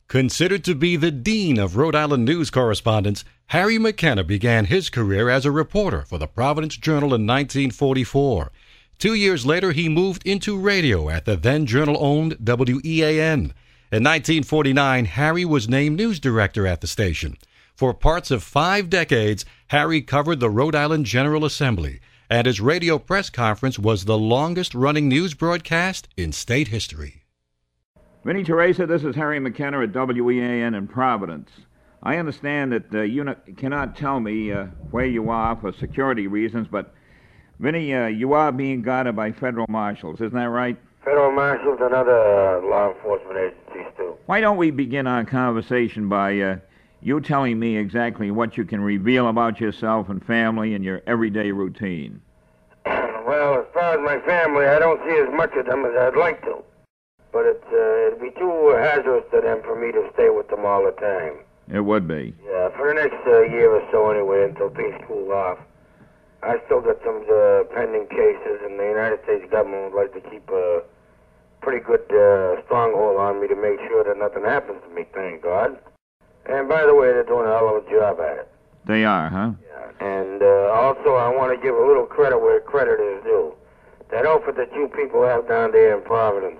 Considered to be the dean of Rhode Island news correspondence, Harry McKenna began his career as a reporter for the Providence Journal in 1944. 2 years later, he moved into radio at the then journal-owned WEAN. In 1949, Harry was named news director at the station. For parts of 5 decades, Harry covered the Rhode Island General Assembly, and his radio press conference was the longest-running news broadcast in state history. Vinnie Teresa, this is Harry McKenna at WEAN in Providence. I understand that you cannot tell me where you are for security reasons, but Vinnie, you are being guarded by federal marshals, isn't that right? Federal marshals and other law enforcement agencies, too. Why don't we begin our conversation by you telling me exactly what you can reveal about yourself and family and your everyday routine? Well, as far as my family, I don't see as much of them as I'd like to. But it'd be too hazardous to them for me to stay with them all the time. It would be. Yeah, for the next year or so anyway, until things cool off. I still got some pending cases, and the United States government would like to keep a pretty good stronghold on me to make sure that nothing happens to me, thank God. And by the way, they're doing a hell of a job at it. They are, huh? Yeah. And also, I want to give a little credit where credit is due. That outfit that you people have down there in Providence,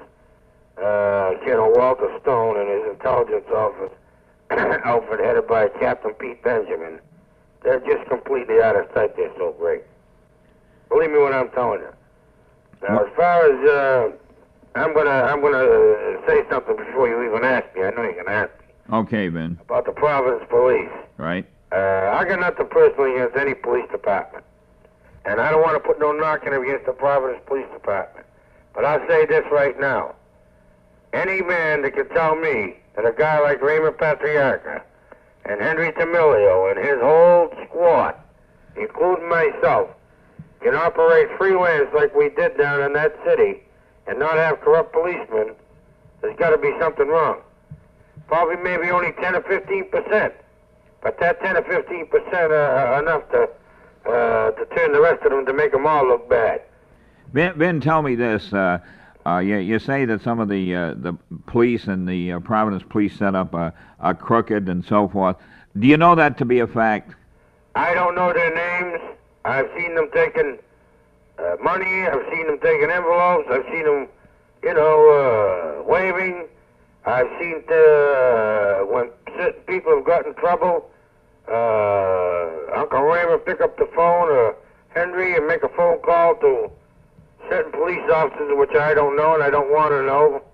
Colonel Walter Stone and his intelligence office, outfit headed by Captain Pete Benjamin, they're just completely out of sight. They're so great. Believe me when I'm telling you. Now, as far as I'm gonna say something before you even ask me. I know you're gonna ask me. Okay, Vin. About the Providence Police. Right. I got nothing personally against any police department, and I don't want to put no knocking against the Providence Police Department. But I'll say this right now. Any man that can tell me that a guy like Raymond Patriarca and Henry Tamilio and his whole squad, including myself, can operate freelance like we did down in that city and not have corrupt policemen, there's got to be something wrong. Probably maybe only 10 or 15%. But that 10 or 15% are enough to turn the rest of them to make them all look bad. Ben, tell me this. You say that some of the police and the Providence police setup are crooked and so forth. Do you know that to be a fact? I don't know their names. I've seen them taking money. I've seen them taking envelopes. I've seen them, waving. I've seen when certain people have got in trouble, Uncle Raymond pick up the phone or Henry and make a phone call to certain police officers, which I don't know and I don't want to know.